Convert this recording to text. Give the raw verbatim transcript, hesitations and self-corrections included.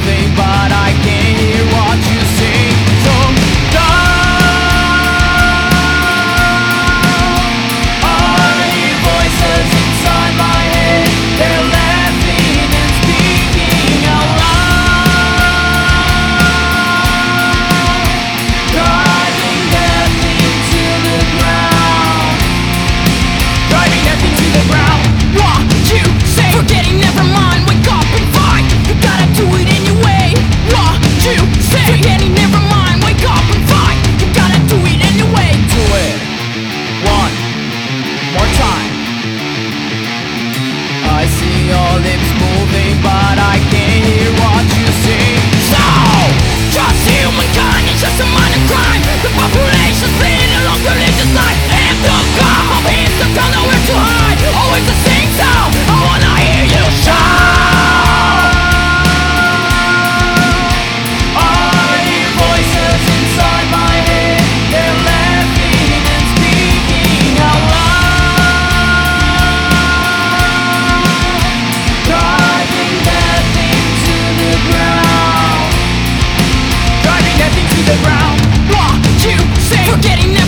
moving, but I can't hear what you say. So down. I hear voices inside my head. They're laughing and speaking out loud, driving death into the ground, driving death into the ground. What you say? Forgetting, never mind. Wake up and fight. You gotta do it anyway. What you say? Forgetting, never mind. Wake up and fight. You gotta do it anyway. Do it one more time. I see your lips moving, but I can't hear what you say. So, just humankind, it's just a minor crime. The population's leading along religious line. And the gum of hands that don't know where to hide. Always the same sound, I wanna hear you shout. I hear voices inside my head. They're laughing and speaking out loud, driving death into the ground, driving death into the ground. What you say? Forgetting